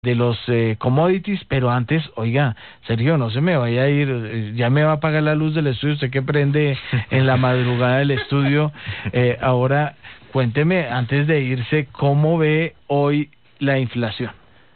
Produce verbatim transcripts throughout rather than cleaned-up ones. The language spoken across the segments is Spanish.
de los eh, commodities, pero antes, oiga, Sergio, no se me vaya a ir, eh, ya me va a apagar la luz del estudio, usted que prende en la madrugada del estudio. Eh, ahora, cuénteme, antes de irse, ¿cómo ve hoy la inflación?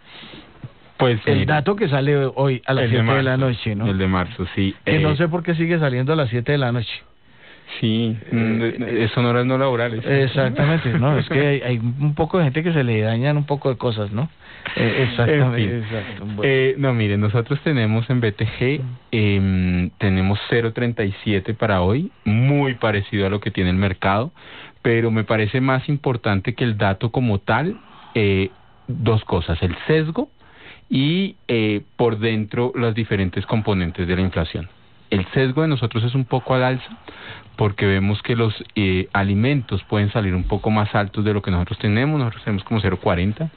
Pues el mira, dato que sale hoy a las siete de, de la noche, ¿no? El de marzo, sí. Que eh, no sé por qué sigue saliendo a las siete de la noche. Sí, eh, son horas no laborales. Exactamente, no, es que hay, hay un poco de gente que se le dañan un poco de cosas, ¿no? Eh, exactamente, en fin. exacto. Bueno. Eh, no, miren, nosotros tenemos en B T G, eh, tenemos cero punto treinta y siete para hoy, muy parecido a lo que tiene el mercado, pero me parece más importante que el dato como tal, eh, dos cosas, el sesgo y eh, por dentro las diferentes componentes de la inflación. El sesgo de nosotros es un poco al alza porque vemos que los eh, alimentos pueden salir un poco más altos de lo que nosotros tenemos. Nosotros tenemos como cero punto cuarenta,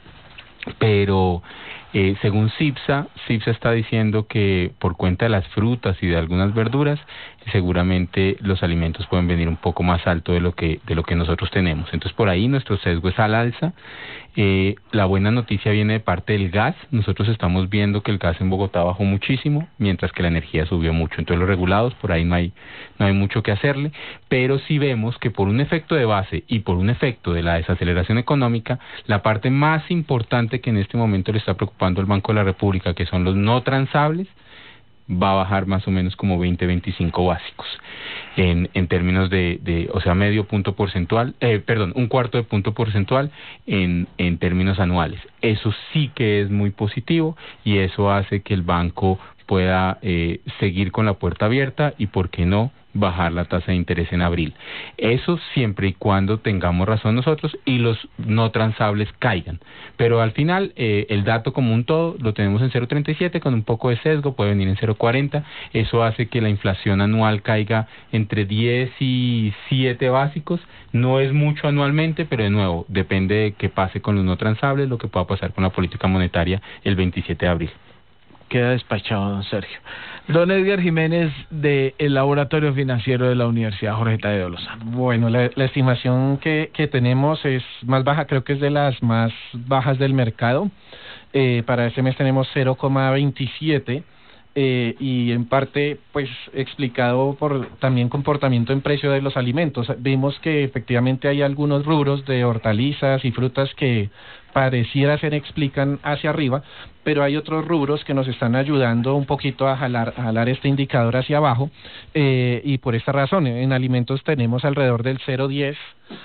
pero eh, según CIPSA, CIPSA está diciendo que por cuenta de las frutas y de algunas verduras, seguramente los alimentos pueden venir un poco más alto de lo que de lo que nosotros tenemos. Entonces por ahí nuestro sesgo es al alza. Eh, la buena noticia viene de parte del gas. Nosotros estamos viendo que el gas en Bogotá bajó muchísimo, mientras que la energía subió mucho. Entonces los regulados, por ahí no hay, no hay mucho que hacerle, pero sí vemos que por un efecto de base y por un efecto de la desaceleración económica, la parte más importante que en este momento le está preocupando al Banco de la República, que son los no transables, va a bajar más o menos como veinte, veinticinco básicos en, en términos de, de, o sea, medio punto porcentual, eh, perdón, un cuarto de punto porcentual en, en términos anuales. Eso sí que es muy positivo y eso hace que el banco pueda eh, seguir con la puerta abierta y, ¿por qué no?, bajar la tasa de interés en abril. Eso siempre y cuando tengamos razón nosotros y los no transables caigan. Pero al final, eh, el dato como un todo lo tenemos en cero punto treinta y siete con un poco de sesgo, puede venir en cero punto cuarenta. Eso hace que la inflación anual caiga entre diez y siete básicos. No es mucho anualmente, pero de nuevo, depende de qué pase con los no transables, lo que pueda pasar con la política monetaria el veintisiete de abril. Queda despachado, don Sergio. Don Edgar Jiménez, del Laboratorio Financiero de la Universidad Jorge Tadeo Lozano. Bueno, la, la estimación que, que tenemos es más baja, creo que es de las más bajas del mercado. Eh, para este mes tenemos cero coma veintisiete. Eh, y en parte pues explicado por también comportamiento en precio de los alimentos. Vimos que efectivamente hay algunos rubros de hortalizas y frutas que pareciera ser explican hacia arriba, pero hay otros rubros que nos están ayudando un poquito a jalar, a jalar este indicador hacia abajo, eh, y por esta razón en alimentos tenemos alrededor del cero punto diez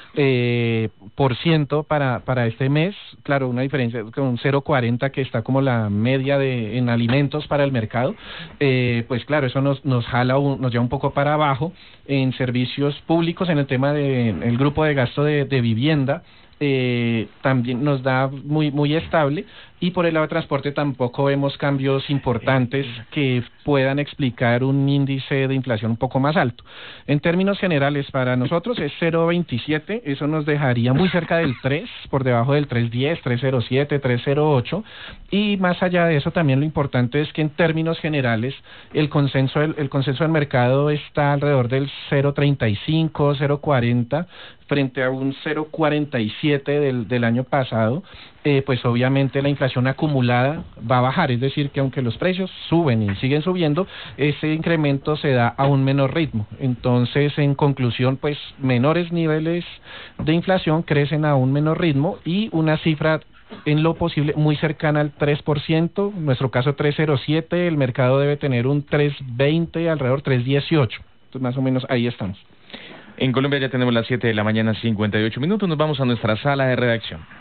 eh, por ciento para, para este mes. Claro, una diferencia con un cero punto cuarenta que está como la media de en alimentos para el mercado. Eh, pues claro, eso nos, nos jala, un, nos lleva un poco para abajo. En servicios públicos, en el tema del de, grupo de gasto de, de vivienda, Eh, también nos da muy muy estable, y por el lado de transporte tampoco vemos cambios importantes que puedan explicar un índice de inflación un poco más alto. En términos generales, para nosotros es cero punto veintisiete, eso nos dejaría muy cerca del tres, por debajo del tres punto diez, tres punto cero siete, tres punto cero ocho, y más allá de eso también lo importante es que en términos generales el consenso el, el consenso del mercado está alrededor del cero punto treinta y cinco, cero punto cuarenta, frente a un cero punto cuarenta y siete del, del año pasado. Eh, pues obviamente la inflación acumulada va a bajar, es decir, que aunque los precios suben y siguen subiendo, ese incremento se da a un menor ritmo. Entonces, en conclusión, pues menores niveles de inflación crecen a un menor ritmo y una cifra en lo posible muy cercana al tres por ciento, en nuestro caso tres punto cero siete, el mercado debe tener un tres punto veinte, alrededor tres punto dieciocho. Entonces, más o menos ahí estamos. En Colombia ya tenemos las siete de la mañana, cincuenta y ocho minutos. Nos vamos a nuestra sala de redacción.